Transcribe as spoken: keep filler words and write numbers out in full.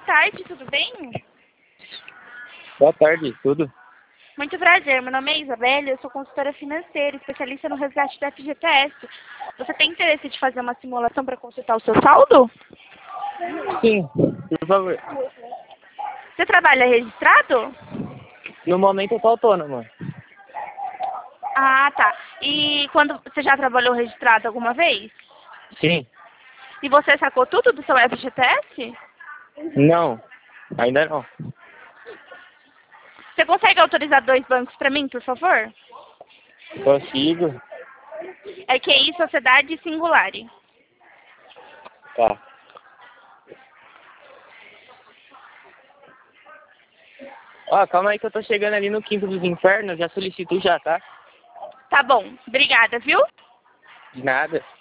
boa tarde, tudo bem? Boa tarde, tudo? Muito prazer, meu nome é Isabela, eu sou consultora financeira, especialista no resgate da F G T S. Você tem interesse de fazer uma simulação para consultar o seu saldo? Sim, por favor. Você trabalha registrado? No momento eu tô autônomo. Ah, tá. E quando você já trabalhou registrado alguma vez? Sim. E você sacou tudo do seu F G T S? Não, ainda não. Você consegue autorizar dois bancos para mim, por favor? Consigo? É Q I Sociedade e Singulari. Tá. Ó, calma aí que eu tô chegando ali no Quinto dos Infernos, já solicito já, tá? Tá bom, obrigada, viu? De nada.